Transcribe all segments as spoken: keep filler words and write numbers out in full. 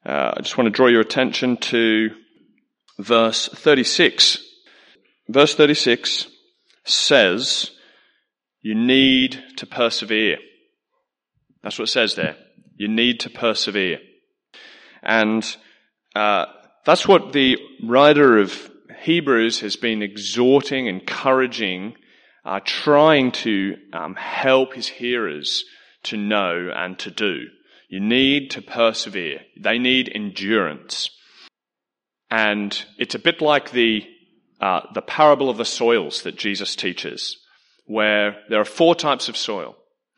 Uh, I just want to draw your attention to verse thirty-six. Verse thirty-six says, you need to persevere. That's what it says there. You need to persevere. And uh, that's what the writer of Hebrews has been exhorting, encouraging, uh, trying to um, help his hearers to know and to do. You need to persevere. They need endurance. And it's a bit like the uh, the parable of the soils that Jesus teaches, where there are four types of soil.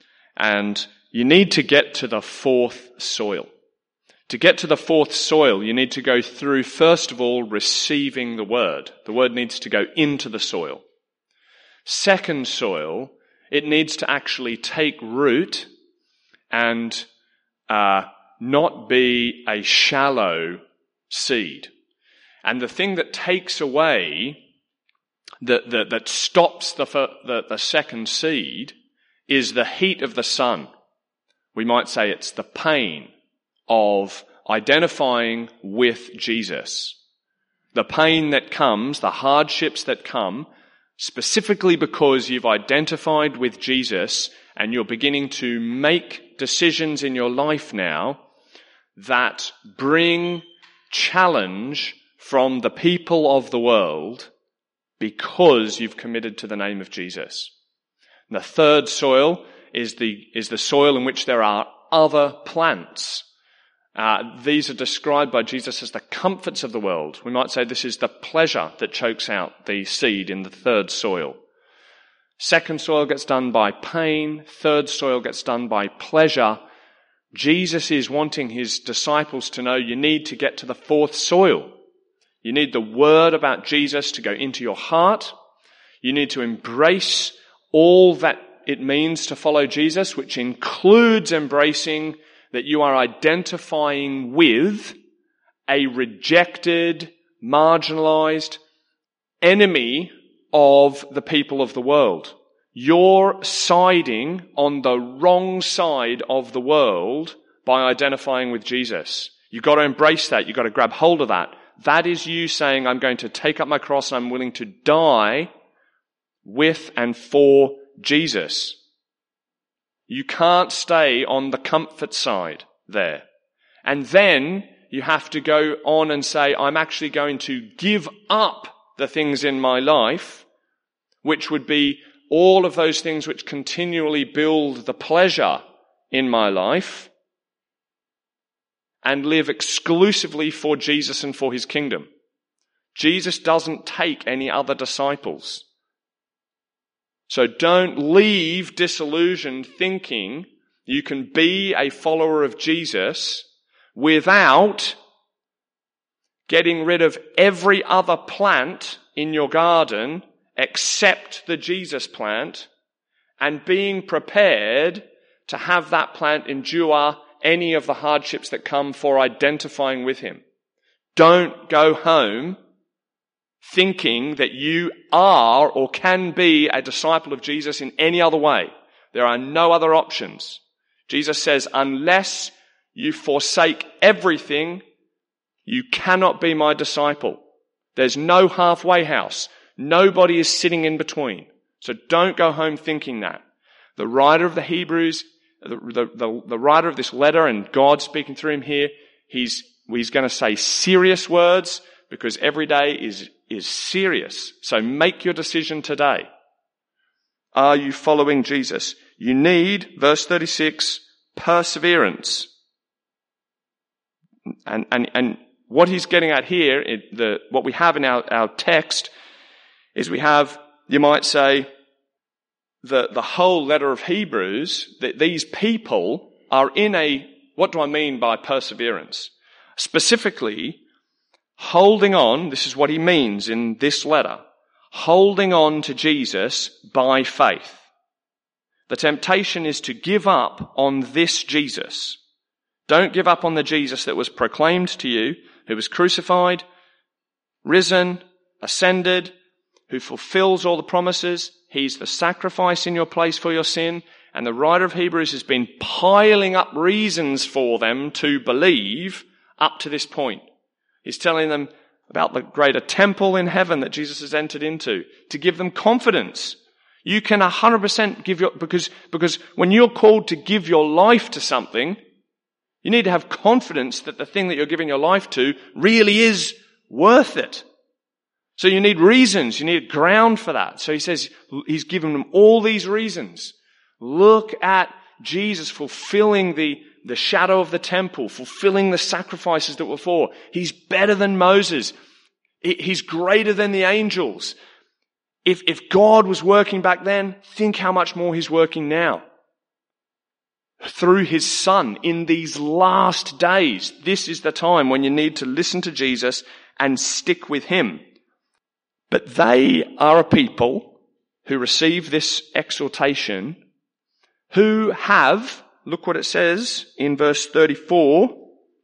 And you need to get to the fourth soil. To get to the fourth soil, you need to go through, first of all, receiving the word. The word needs to go into the soil. Second soil, it needs to actually take root and uh, not be a shallow seed. And the thing that takes away, that, that, that stops the, the, the second seed, is the heat of the sun. We might say it's the pain of identifying with Jesus. The pain that comes, the hardships that come, specifically because you've identified with Jesus and you're beginning to make decisions in your life now that bring challenge from the people of the world because you've committed to the name of Jesus. And the third soil is the, is the soil in which there are other plants. Uh, these are described by Jesus as the comforts of the world. We might say this is the pleasure that chokes out the seed in the third soil. Second soil gets done by pain. Third soil gets done by pleasure. Jesus is wanting his disciples to know you need to get to the fourth soil. You need the word about Jesus to go into your heart. You need to embrace all that it means to follow Jesus, which includes embracing that you are identifying with a rejected, marginalized enemy of the people of the world. You're siding on the wrong side of the world by identifying with Jesus. You've got to embrace that. You've got to grab hold of that. That is you saying, I'm going to take up my cross and I'm willing to die with and for Jesus. You can't stay on the comfort side there. And then you have to go on and say, I'm actually going to give up the things in my life, which would be all of those things which continually build the pleasure in my life, and live exclusively for Jesus and for his kingdom. Jesus doesn't take any other disciples. So don't leave disillusioned thinking you can be a follower of Jesus without getting rid of every other plant in your garden except the Jesus plant, and being prepared to have that plant endure any of the hardships that come for identifying with him. Don't go home thinking that you are or can be a disciple of Jesus in any other way. There are no other options. Jesus says, unless you forsake everything, you cannot be my disciple. There's no halfway house. Nobody is sitting in between. So don't go home thinking that. The writer of the Hebrews, the, the, the, the writer of this letter, and God speaking through him here, he's, he's going to say serious words because every day is, is serious. So make your decision today. Are you following Jesus? You need, verse thirty-six, perseverance. And, and, and what he's getting at here, it, the, what we have in our, our text is we have, you might say, the, the whole letter of Hebrews, that these people are in a, what do I mean by perseverance? Specifically, holding on, this is what he means in this letter, holding on to Jesus by faith. The temptation is to give up on this Jesus. Don't give up on the Jesus that was proclaimed to you, who was crucified, risen, ascended, who fulfills all the promises. He's the sacrifice in your place for your sin. And the writer of Hebrews has been piling up reasons for them to believe up to this point. He's telling them about the greater temple in heaven that Jesus has entered into, to give them confidence. You can one hundred percent give your, because, because when you're called to give your life to something, you need to have confidence that the thing that you're giving your life to really is worth it. So you need reasons, you need ground for that. So he says, he's given them all these reasons. Look at Jesus fulfilling the, the shadow of the temple, fulfilling the sacrifices that were for. He's better than Moses. He's greater than the angels. If, if God was working back then, think how much more he's working now. Through his Son in these last days. This is the time when you need to listen to Jesus and stick with him. But they are a people who receive this exhortation, who have, look what it says in verse thirty-four,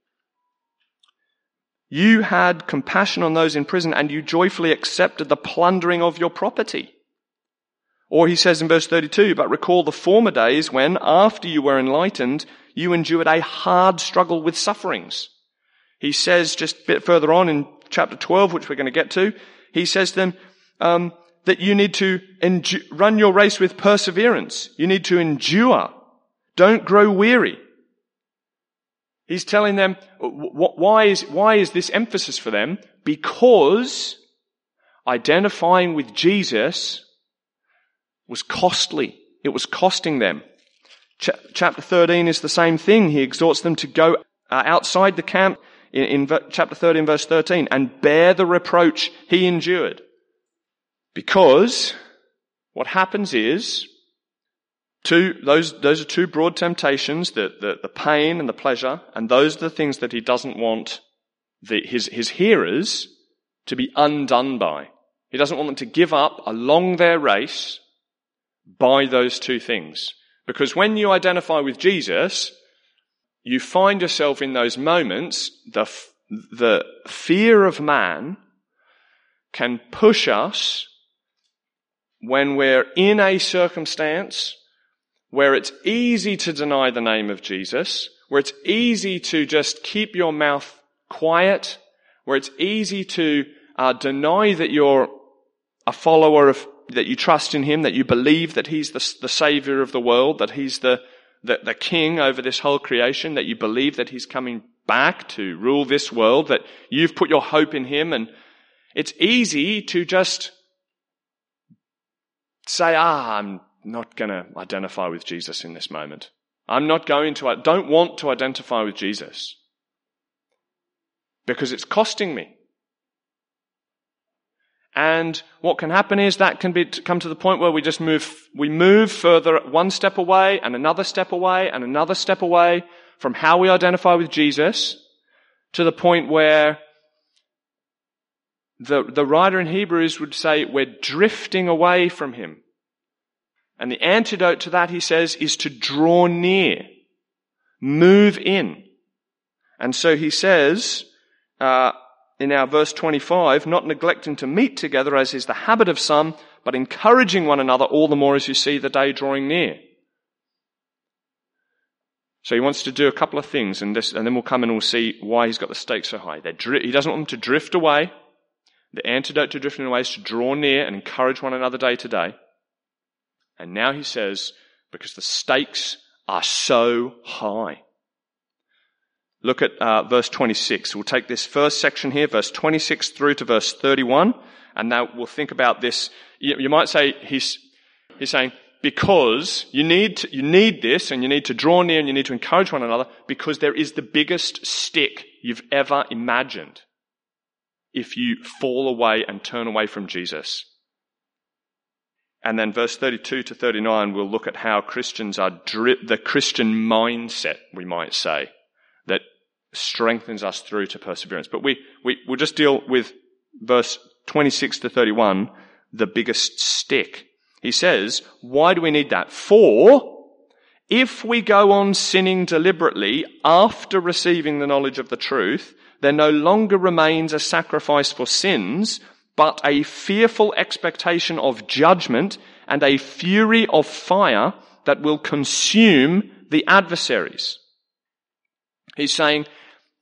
you had compassion on those in prison and you joyfully accepted the plundering of your property. Or he says in verse thirty-two, but recall the former days when, after you were enlightened, you endured a hard struggle with sufferings. He says just a bit further on in chapter twelve, which we're going to get to, he says to them um, that you need to endu- run your race with perseverance. You need to endure. Don't grow weary. He's telling them, why is, why is this emphasis for them? Because identifying with Jesus was costly. It was costing them. Ch- chapter thirteen is the same thing. He exhorts them to go uh, outside the camp in, in v- chapter thirteen, verse thirteen, and bear the reproach he endured. Because what happens is, two, those, those are two broad temptations, the, the, the pain and the pleasure, and those are the things that he doesn't want the, his, his hearers to be undone by. He doesn't want them to give up along their race by those two things. Because when you identify with Jesus, you find yourself in those moments, the, the fear of man can push us when we're in a circumstance where it's easy to deny the name of Jesus, where it's easy to just keep your mouth quiet, where it's easy to uh, deny that you're a follower of, that you trust in him, that you believe that he's the, the savior of the world, that he's the, the, the king over this whole creation, that you believe that he's coming back to rule this world, that you've put your hope in him. And it's easy to just say, ah, I'm not going to identify with Jesus in this moment. I'm not going to, I don't want to identify with Jesus because it's costing me. And what can happen is that can be come to the point where we just move, we move further one step away and another step away and another step away from how we identify with Jesus to the point where the, the writer in Hebrews would say we're drifting away from him. And the antidote to that, he says, is to draw near, move in. And so he says, uh, in our verse twenty-five, not neglecting to meet together as is the habit of some, but encouraging one another all the more as you see the day drawing near. So he wants to do a couple of things, and, this, and then we'll come and we'll see why he's got the stakes so high. Dri- he doesn't want them to drift away. The antidote to drifting away is to draw near and encourage one another day to day. And now he says, because the stakes are so high. Look at uh, verse twenty-six. We'll take this first section here, verse twenty-six through to verse thirty-one, and now we'll think about this. You, you might say he's he's saying because you need to, you need this, and you need to draw near, and you need to encourage one another, because there is the biggest stick you've ever imagined if you fall away and turn away from Jesus. And then verse thirty-two to thirty-nine, we'll look at how Christians are dri- the Christian mindset, we might say, that strengthens us through to perseverance. But we, we, we'll just deal with verse twenty-six to thirty-one, the biggest stick. He says, why do we need that? For if we go on sinning deliberately after receiving the knowledge of the truth, there no longer remains a sacrifice for sins, but a fearful expectation of judgment and a fury of fire that will consume the adversaries. He's saying, if,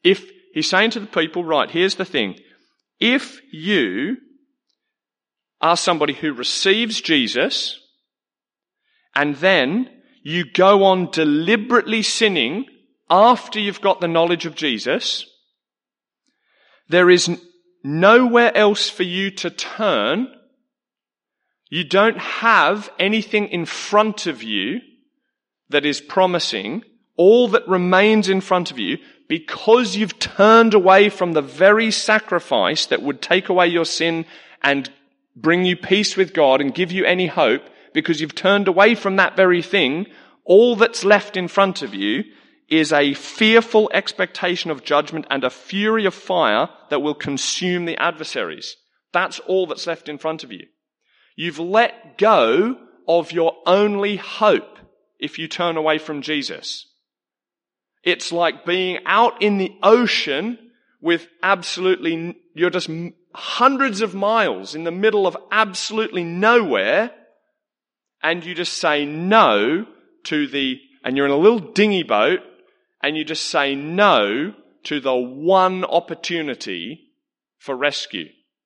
he's saying to the people, right, here's the thing. If you are somebody who receives Jesus and then you go on deliberately sinning after you've got the knowledge of Jesus, there is nowhere else for you to turn. You don't have anything in front of you that is promising. All that remains in front of you, because you've turned away from the very sacrifice that would take away your sin and bring you peace with God and give you any hope, because you've turned away from that very thing, all that's left in front of you is a fearful expectation of judgment and a fury of fire that will consume the adversaries. That's all that's left in front of you. You've let go of your only hope if you turn away from Jesus. It's like being out in the ocean with absolutely, you're just hundreds of miles in the middle of absolutely nowhere, and you just say no to the, and you're in a little dinghy boat, and you just say no to the one opportunity for rescue.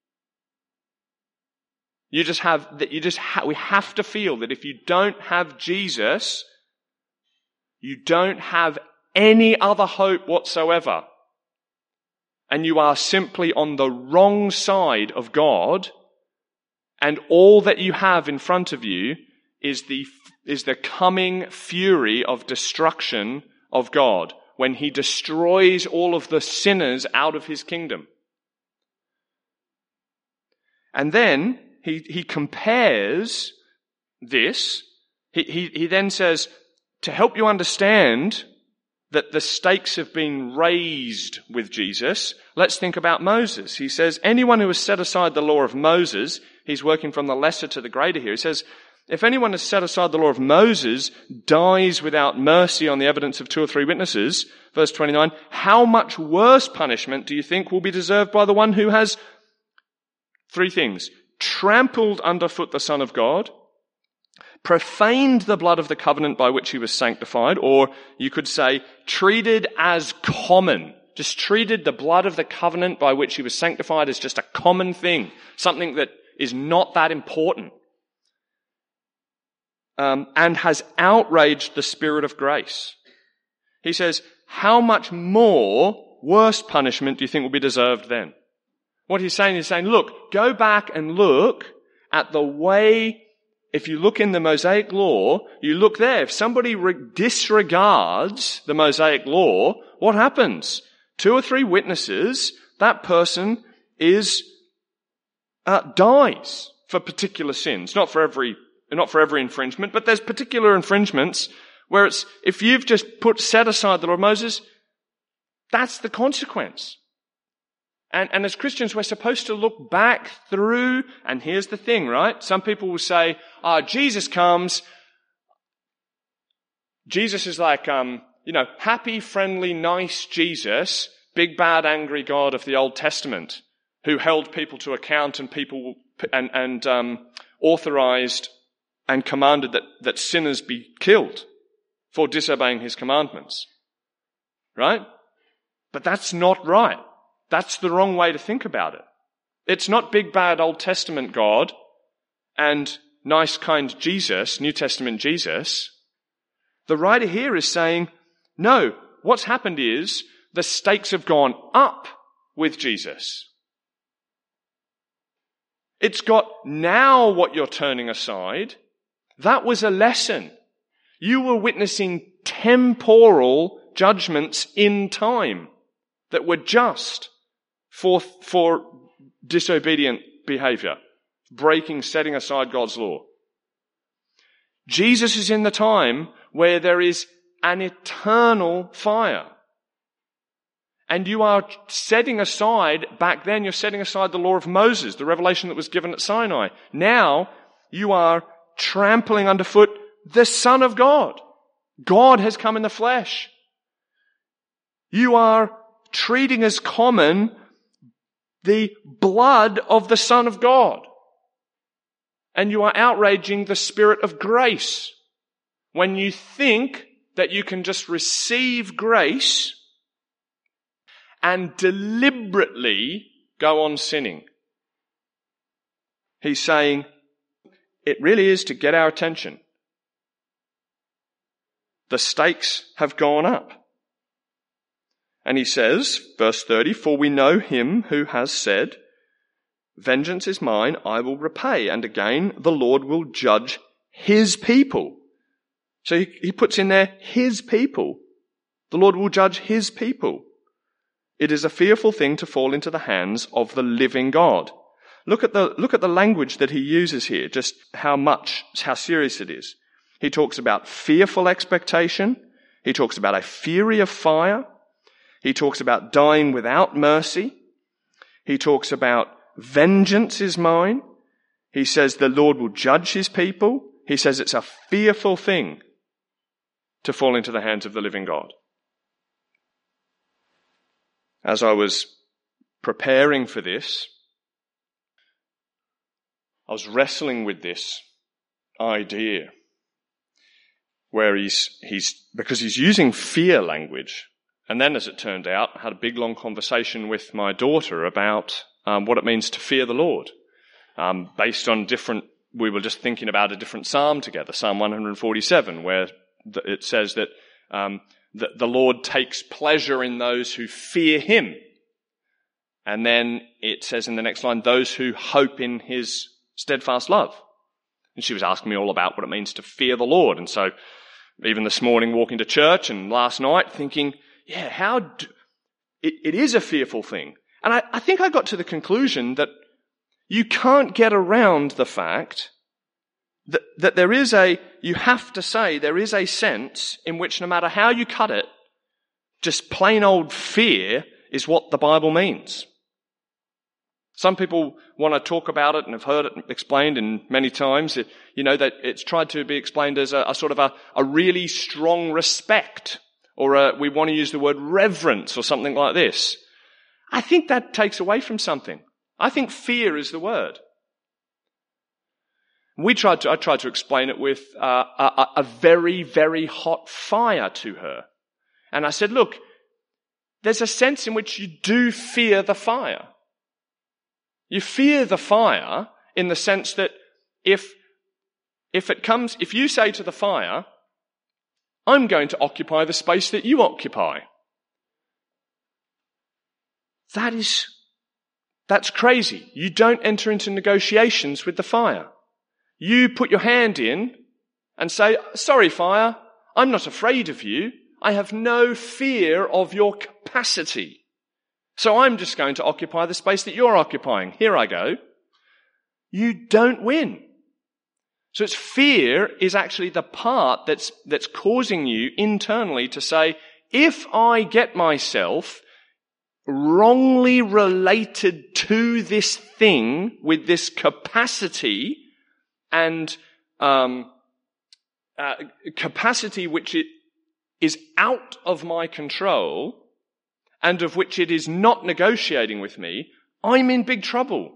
You just have, that you just ha- we have to feel that if you don't have Jesus, you don't have any other hope whatsoever. And you are simply on the wrong side of God, and all that you have in front of you is the, is the coming fury of destruction of God, when he destroys all of the sinners out of his kingdom. And then he, he compares this. He, he, he then says, to help you understand that the stakes have been raised with Jesus, let's think about Moses. He says, anyone who has set aside the law of Moses, he's working from the lesser to the greater here. He says, if anyone has set aside the law of Moses, dies without mercy on the evidence of two or three witnesses, verse twenty-nine, how much worse punishment do you think will be deserved by the one who has three things: trampled underfoot the Son of God, profaned the blood of the covenant by which he was sanctified, or you could say treated as common, just treated the blood of the covenant by which he was sanctified as just a common thing, something that is not that important. Um, and has outraged the Spirit of grace. He says, how much more worse punishment do you think will be deserved then? What he's saying is saying, look, go back and look at the way, if you look in the Mosaic law, you look there. If somebody re- disregards the Mosaic law, what happens? Two or three witnesses, that person is, uh, dies for particular sins, not for every Not for every infringement, but there's particular infringements where it's, if you've just put, set aside the law of Moses, that's the consequence. And, and as Christians, we're supposed to look back through, and here's the thing, right? Some people will say, ah, oh, Jesus comes. Jesus is like, um, you know, happy, friendly, nice Jesus, big, bad, angry God of the Old Testament, who held people to account and people, and, and, um, authorized and commanded that, that sinners be killed for disobeying his commandments. Right? But that's not right. That's the wrong way to think about it. It's not big, bad Old Testament God and nice, kind Jesus, New Testament Jesus. The writer here is saying, no, what's happened is the stakes have gone up with Jesus. It's got now what you're turning aside. That was a lesson. You were witnessing temporal judgments in time that were just for, for disobedient behavior, breaking, setting aside God's law. Jesus is in the time where there is an eternal fire. And you are setting aside, back then you're setting aside the law of Moses, the revelation that was given at Sinai. Now you are trampling underfoot the Son of God. God has come in the flesh. You are treating as common the blood of the Son of God. And you are outraging the Spirit of grace. When you think that you can just receive grace and deliberately go on sinning. He's saying it really is to get our attention. The stakes have gone up. And he says, verse thirty, for we know him who has said, vengeance is mine, I will repay. And again, the Lord will judge his people. So he, he puts in there his people. The Lord will judge his people. It is a fearful thing to fall into the hands of the living God. Look at the, look at the language that he uses here, just how much, how serious it is. He talks about fearful expectation. He talks about a fury of fire. He talks about dying without mercy. He talks about vengeance is mine. He says the Lord will judge his people. He says it's a fearful thing to fall into the hands of the living God. As I was preparing for this, I was wrestling with this idea where he's, he's, because he's using fear language. And then, as it turned out, I had a big long conversation with my daughter about um, what it means to fear the Lord. Um, based on different, we were just thinking about a different psalm together, Psalm one forty-seven, where it says that, um, that the Lord takes pleasure in those who fear him. And then it says in the next line, those who hope in his steadfast love. And she was asking me all about what it means to fear the Lord. And so even this morning walking to church and last night thinking, yeah, how do, it, it is a fearful thing. And I, I think I got to the conclusion that you can't get around the fact that, that there is a, you have to say there is a sense in which no matter how you cut it, just plain old fear is what the Bible means. Some people want to talk about it and have heard it explained in many times. It, you know, that it's tried to be explained as a, a sort of a, a really strong respect, or a, we want to use the word reverence or something like this. I think that takes away from something. I think fear is the word. We tried to, I tried to explain it with uh, a, a very, very hot fire to her. And I said, look, there's a sense in which you do fear the fire. You fear the fire in the sense that if, if it comes, if you say to the fire, I'm going to occupy the space that you occupy. That is, that's crazy. You don't enter into negotiations with the fire. You put your hand in and say, sorry, fire, I'm not afraid of you. I have no fear of your capacity. So I'm just going to occupy the space that you're occupying. Here I go. You don't win. So it's fear is actually the part that's, that's causing you internally to say, if I get myself wrongly related to this thing with this capacity and um, uh, capacity which it is out of my control and of which it is not negotiating with me, I'm in big trouble.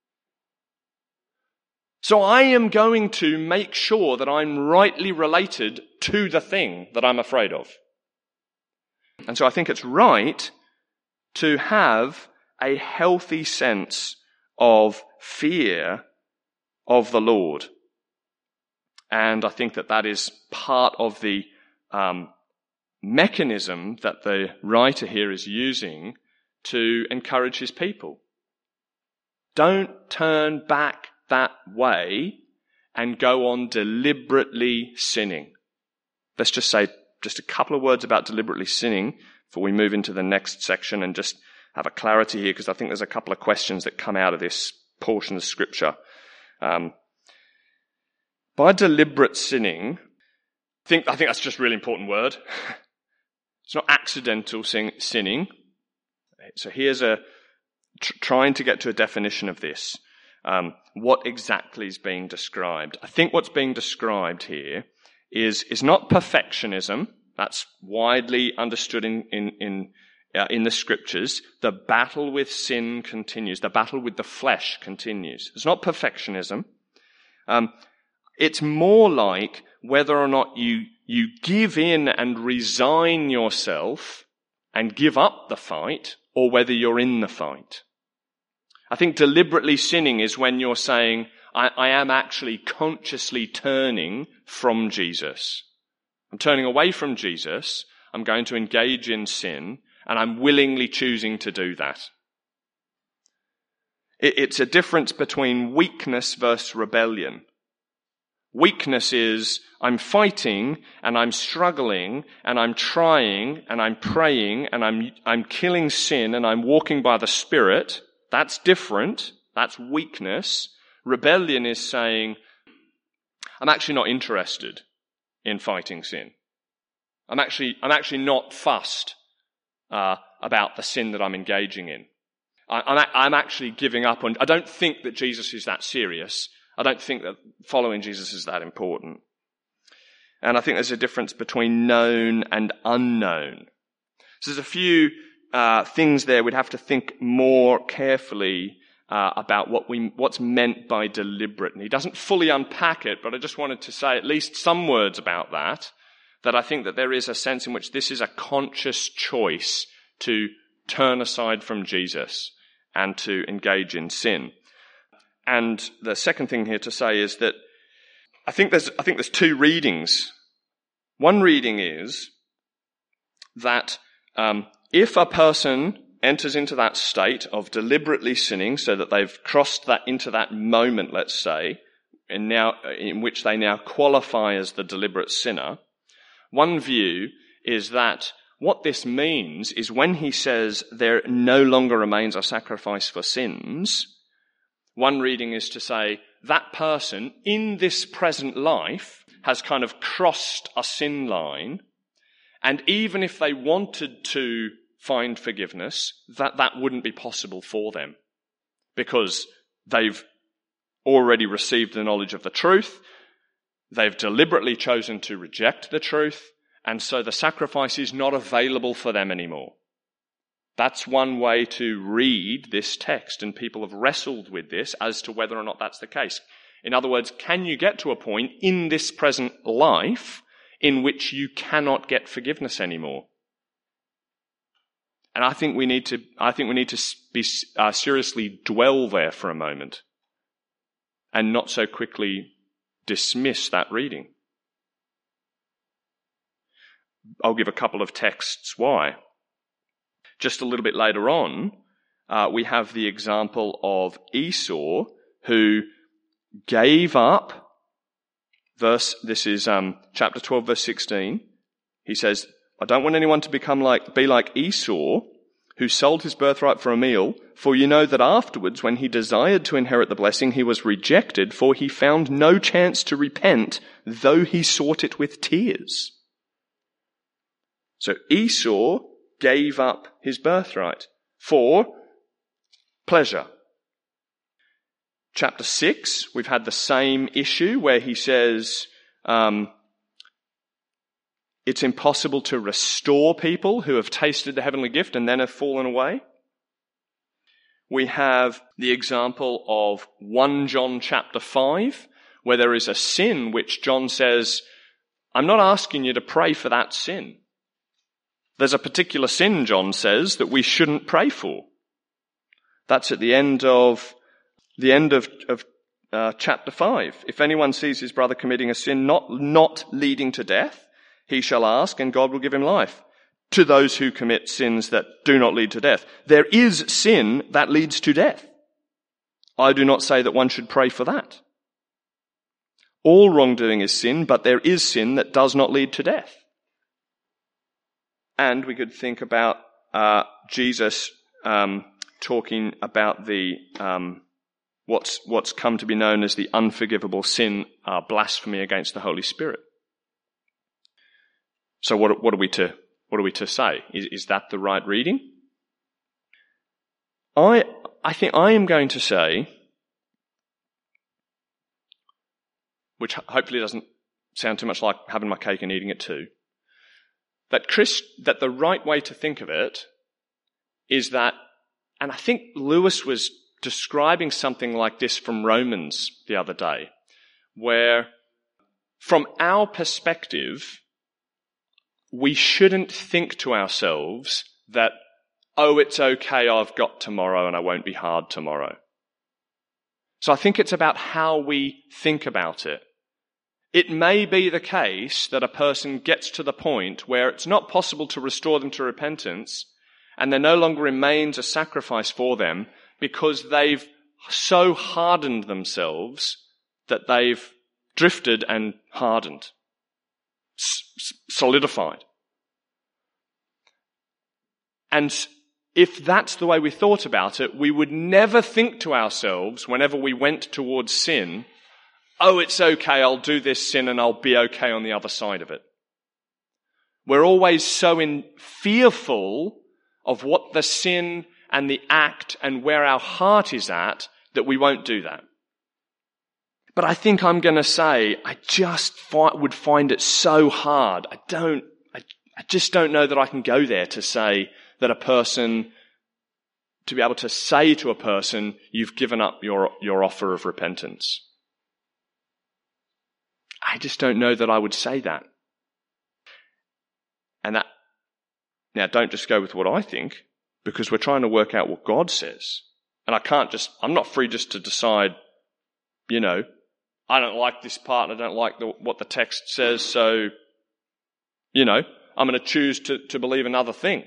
So I am going to make sure that I'm rightly related to the thing that I'm afraid of. And so I think it's right to have a healthy sense of fear of the Lord. And I think that that is part of the um, mechanism that the writer here is using to encourage his people. Don't turn back that way and go on deliberately sinning. Let's just say just a couple of words about deliberately sinning before we move into the next section and just have a clarity here, because I think there's a couple of questions that come out of this portion of Scripture. Um, by deliberate sinning, I think, I think that's just a really important word. It's not accidental sin- sinning. So here's a tr- trying to get to a definition of this. Um, what exactly is being described? I think what's being described here is is not perfectionism. That's widely understood in in in, uh, in the Scriptures. The battle with sin continues. The battle with the flesh continues. It's not perfectionism. Um, it's more like whether or not you you give in and resign yourself and give up the fight, or whether you're in the fight. I think deliberately sinning is when you're saying, I, I am actually consciously turning from Jesus. I'm turning away from Jesus. I'm going to engage in sin, and I'm willingly choosing to do that. It, it's a difference between weakness versus rebellion. Weakness is I'm fighting and I'm struggling and I'm trying and I'm praying and I'm I'm killing sin and I'm walking by the Spirit. That's different. That's weakness. Rebellion is saying I'm actually not interested in fighting sin. I'm actually I'm actually not fussed uh, about the sin that I'm engaging in. I, I'm I'm actually giving up on. I don't think that Jesus is that serious. I don't think that following Jesus is that important. And I think there's a difference between known and unknown. So there's a few uh, things there we'd have to think more carefully uh, about what we what's meant by deliberate. And he doesn't fully unpack it, but I just wanted to say at least some words about that, that I think that there is a sense in which this is a conscious choice to turn aside from Jesus and to engage in sin. And the second thing here to say is that I think there's I think there's two readings. One reading is that um, if a person enters into that state of deliberately sinning, so that they've crossed that into that moment, let's say, and now in which they now qualify as the deliberate sinner, one view is that what this means is when he says there no longer remains a sacrifice for sins. One reading is to say that person in this present life has kind of crossed a sin line, and even if they wanted to find forgiveness, that that wouldn't be possible for them because they've already received the knowledge of the truth, they've deliberately chosen to reject the truth, and so the sacrifice is not available for them anymore. That's one way to read this text, and people have wrestled with this as to whether or not that's the case. In other words, can you get to a point in this present life in which you cannot get forgiveness anymore? And I think we need to, I think we need to be uh, seriously dwell there for a moment and not so quickly dismiss that reading. I'll give a couple of texts why. Just a little bit later on, uh, we have the example of Esau, who gave up, verse, this is um, chapter twelve, verse sixteen. He says, I don't want anyone to become like, be like Esau, who sold his birthright for a meal, for you know that afterwards, when he desired to inherit the blessing, he was rejected, for he found no chance to repent, though he sought it with tears. So Esau gave up his birthright for pleasure. Chapter six, we've had the same issue where he says um, it's impossible to restore people who have tasted the heavenly gift and then have fallen away. We have the example of First John chapter five, where there is a sin which John says, I'm not asking you to pray for that sin. There's a particular sin, John says, that we shouldn't pray for. That's at the end of the end of, of uh, chapter five. If anyone sees his brother committing a sin not, not leading to death, he shall ask, and God will give him life. To those who commit sins that do not lead to death. There is sin that leads to death. I do not say that one should pray for that. All wrongdoing is sin, but there is sin that does not lead to death. And we could think about uh, Jesus um, talking about the um, what's what's come to be known as the unforgivable sin, uh, blasphemy against the Holy Spirit. So, what what are we to what are we to say? Is, is that the right reading? I I think I am going to say, which hopefully doesn't sound too much like having my cake and eating it too. That Chris, that the right way to think of it is that, and I think Lewis was describing something like this from Romans the other day, where from our perspective, we shouldn't think to ourselves that, oh, it's okay, I've got tomorrow and I won't be hard tomorrow. So I think it's about how we think about it. It may be the case that a person gets to the point where it's not possible to restore them to repentance, and there no longer remains a sacrifice for them because they've so hardened themselves that they've drifted and hardened, s- solidified. And if that's the way we thought about it, we would never think to ourselves whenever we went towards sin, oh, it's okay, I'll do this sin and I'll be okay on the other side of it. We're always so in fearful of what the sin and the act and where our heart is at that we won't do that. But I think I'm going to say I just fi- would find it so hard. I don't, I, I just don't know that I can go there to say that a person, to be able to say to a person, you've given up your, your offer of repentance. I just don't know that I would say that. And that, now don't just go with what I think, because we're trying to work out what God says. And I can't just, I'm not free just to decide, you know, I don't like this part and I don't like the, what the text says, so, you know, I'm going to choose to, to believe another thing.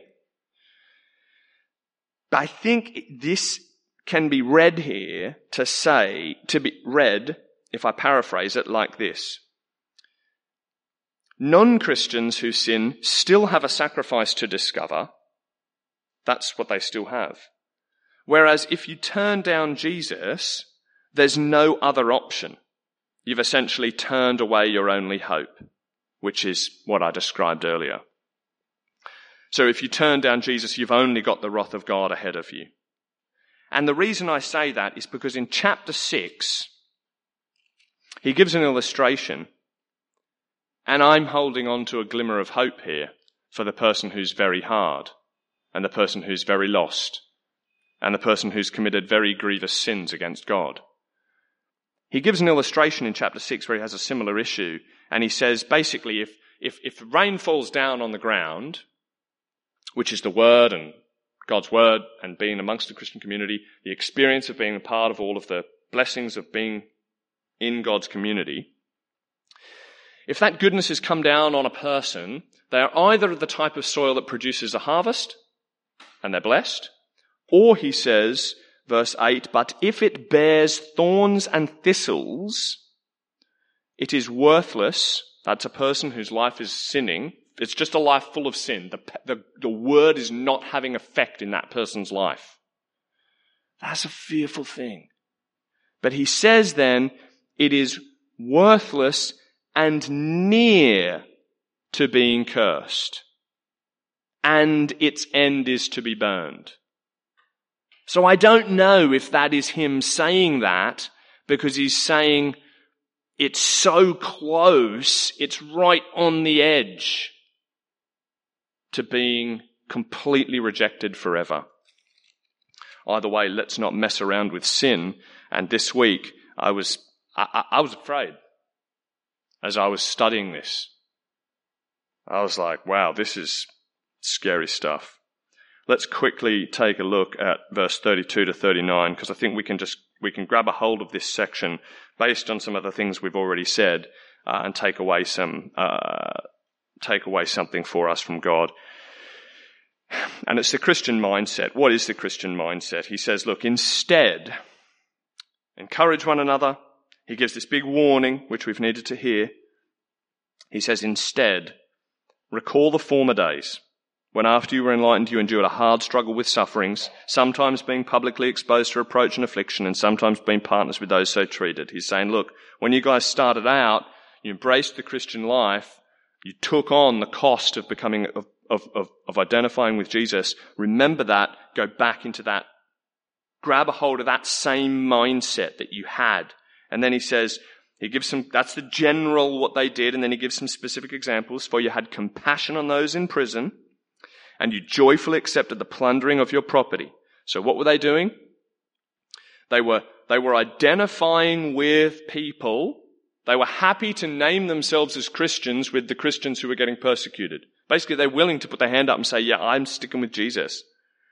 But I think this can be read here to say, to be read, if I paraphrase it, like this. Non-Christians who sin still have a sacrifice to discover. That's what they still have. Whereas if you turn down Jesus, there's no other option. You've essentially turned away your only hope, which is what I described earlier. So if you turn down Jesus, you've only got the wrath of God ahead of you. And the reason I say that is because in chapter six, he gives an illustration, and I'm holding on to a glimmer of hope here for the person who's very hard, and the person who's very lost, and the person who's committed very grievous sins against God. He gives an illustration in chapter six where he has a similar issue, and he says basically if, if, if rain falls down on the ground, which is the word and God's word and being amongst the Christian community, the experience of being a part of all of the blessings of being in God's community, if that goodness has come down on a person, they are either the type of soil that produces a harvest, and they're blessed, or he says, verse eight, but if it bears thorns and thistles, it is worthless. That's a person whose life is sinning. It's just a life full of sin. The, the, the word is not having effect in that person's life. That's a fearful thing. But he says then, it is worthless and near to being cursed, and its end is to be burned. So I don't know if that is him saying that because he's saying it's so close, it's right on the edge to being completely rejected forever. Either way, let's not mess around with sin. And this week, I was I, I was afraid as I was studying this. I was like, wow, this is scary stuff. Let's quickly take a look at verse thirty-two to thirty-nine, because I think we can just we can grab a hold of this section based on some of the things we've already said uh, and take away some uh, take away something for us from God. And it's the Christian mindset. What is the Christian mindset? He says, look, instead, encourage one another. He gives this big warning, which we've needed to hear. He says, instead, recall the former days, when after you were enlightened, you endured a hard struggle with sufferings, sometimes being publicly exposed to reproach and affliction, and sometimes being partners with those so treated. He's saying, look, when you guys started out, you embraced the Christian life, you took on the cost of becoming, of, of, of, of identifying with Jesus. Remember that, go back into that, grab a hold of that same mindset that you had. And then he says, he gives some, that's the general what they did, and then he gives some specific examples. For you had compassion on those in prison, and you joyfully accepted the plundering of your property. So what were they doing? They were, they were identifying with people. They were happy to name themselves as Christians with the Christians who were getting persecuted. Basically, they're willing to put their hand up and say, yeah, I'm sticking with Jesus.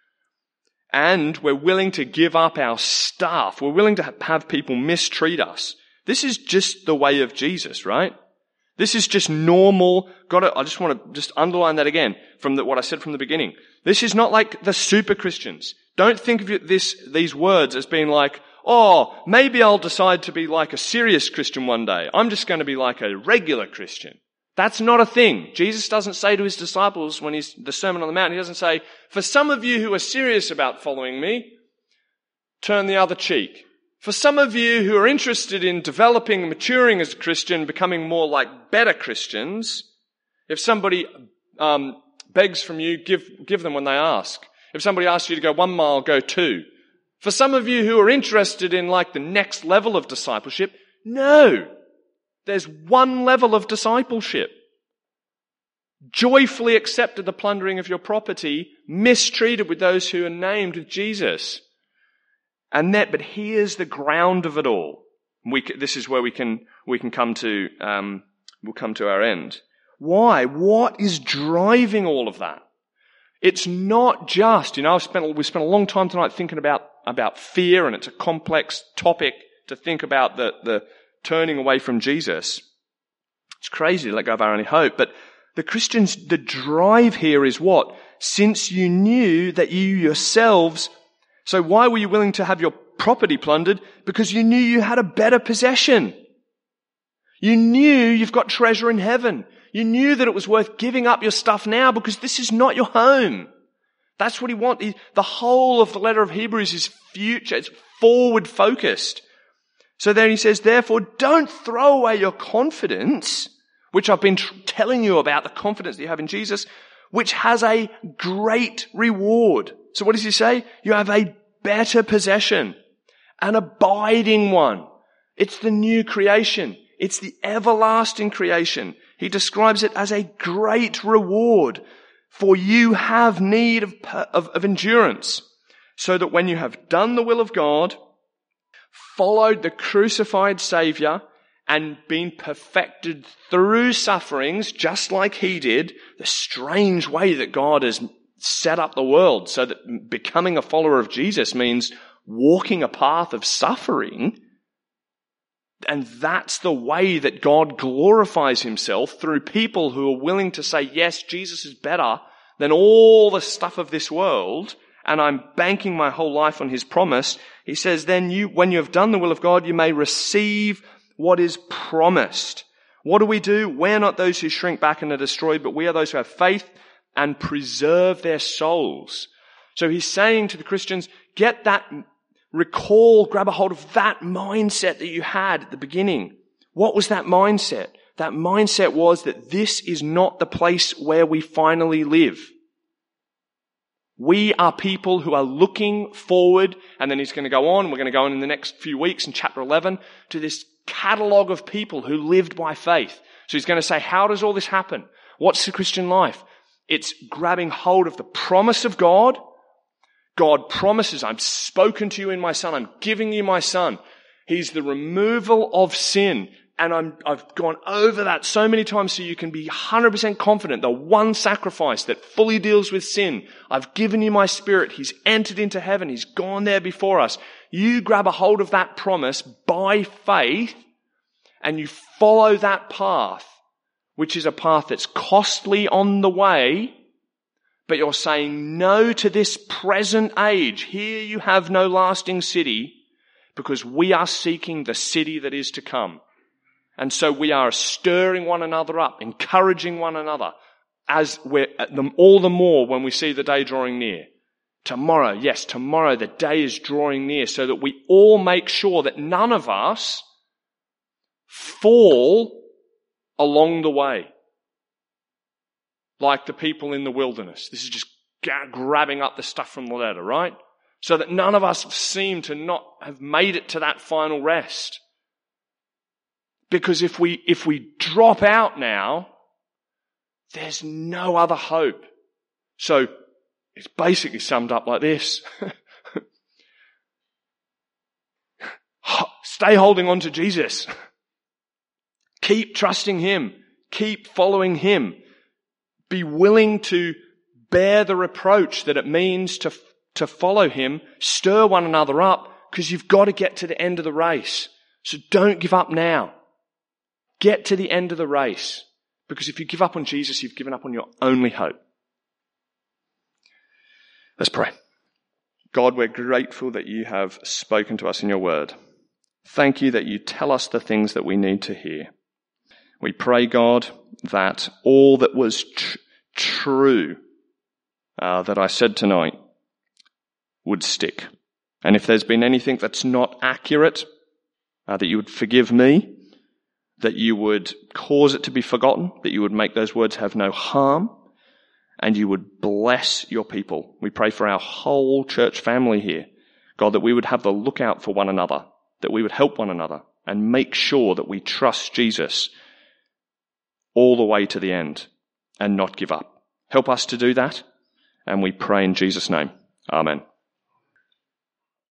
And we're willing to give up our stuff. We're willing to have people mistreat us. This is just the way of Jesus, right? This is just normal. Got to, I just want to just underline that again from the, what I said from the beginning. This is not like the super Christians. Don't think of this, these words as being like, oh, maybe I'll decide to be like a serious Christian one day. I'm just going to be like a regular Christian. That's not a thing. Jesus doesn't say to his disciples when he's the Sermon on the Mount, he doesn't say, for some of you who are serious about following me, turn the other cheek. For some of you who are interested in developing and maturing as a Christian, becoming more like better Christians, if somebody um, begs from you, give, give them when they ask. If somebody asks you to go one mile, go two. For some of you who are interested in like the next level of discipleship, no. There's one level of discipleship. Joyfully accepted the plundering of your property, mistreated with those who are named with Jesus. And that, but here's the ground of it all. We, this is where we can, we can come to, um, we'll come to our end. Why? What is driving all of that? It's not just, you know, I've spent, we spent a long time tonight thinking about, about fear, and it's a complex topic to think about the, the turning away from Jesus. It's crazy to let go of our only hope, but the Christians, the drive here is what? Since you knew that you yourselves, so why were you willing to have your property plundered? Because you knew you had a better possession. You knew you've got treasure in heaven. You knew that it was worth giving up your stuff now because this is not your home. That's what he wants. The whole of the letter of Hebrews is future. It's forward focused. So then he says, therefore, don't throw away your confidence, which I've been tr- telling you about, the confidence that you have in Jesus, which has a great reward. So what does he say? You have a better possession, an abiding one. It's the new creation. It's the everlasting creation. He describes it as a great reward, for you have need of, of, of endurance, so that when you have done the will of God, followed the crucified Savior, and been perfected through sufferings, just like he did, the strange way that God has set up the world, so that becoming a follower of Jesus means walking a path of suffering. And that's the way that God glorifies himself, through people who are willing to say, yes, Jesus is better than all the stuff of this world, and I'm banking my whole life on his promise. He says, then you, when you have done the will of God, you may receive what is promised. What do we do? We're not those who shrink back and are destroyed, but we are those who have faith and preserve their souls. So he's saying to the Christians, get that, recall, grab a hold of that mindset that you had at the beginning. What was that mindset? That mindset was that this is not the place where we finally live. We are people who are looking forward, and then he's going to go on, we're going to go on in the next few weeks in chapter eleven, to this catalogue of people who lived by faith. So he's going to say, how does all this happen? What's the Christian life? It's grabbing hold of the promise of God. God promises, I've spoken to you in my Son. I'm giving you my Son. He's the removal of sin. And I'm, I've gone over that so many times so you can be one hundred percent confident. The one sacrifice that fully deals with sin. I've given you my Spirit. He's entered into heaven. He's gone there before us. You grab a hold of that promise by faith and you follow that path, which is a path that's costly on the way, but you're saying no to this present age. Here you have no lasting city, because we are seeking the city that is to come. And so we are stirring one another up, encouraging one another, as we're all the more when we see the day drawing near. Tomorrow, yes, tomorrow the day is drawing near, so that we all make sure that none of us fall along the way. Like the people in the wilderness. This is just grabbing up the stuff from the letter, right? So that none of us seem to not have made it to that final rest. Because if we, if we drop out now, there's no other hope. So it's basically summed up like this. Stay holding on to Jesus. Keep trusting him. Keep following him. Be willing to bear the reproach that it means to, to follow him. Stir one another up, because you've got to get to the end of the race. So don't give up now. Get to the end of the race. Because if you give up on Jesus, you've given up on your only hope. Let's pray. God, we're grateful that you have spoken to us in your word. Thank you that you tell us the things that we need to hear. We pray, God, that all that was tr- true uh, that I said tonight would stick. And if there's been anything that's not accurate, uh, that you would forgive me, that you would cause it to be forgotten, that you would make those words have no harm, and you would bless your people. We pray for our whole church family here, God, that we would have the lookout for one another, that we would help one another and make sure that we trust Jesus all the way to the end and not give up. Help us to do that, and we pray in Jesus' name. Amen.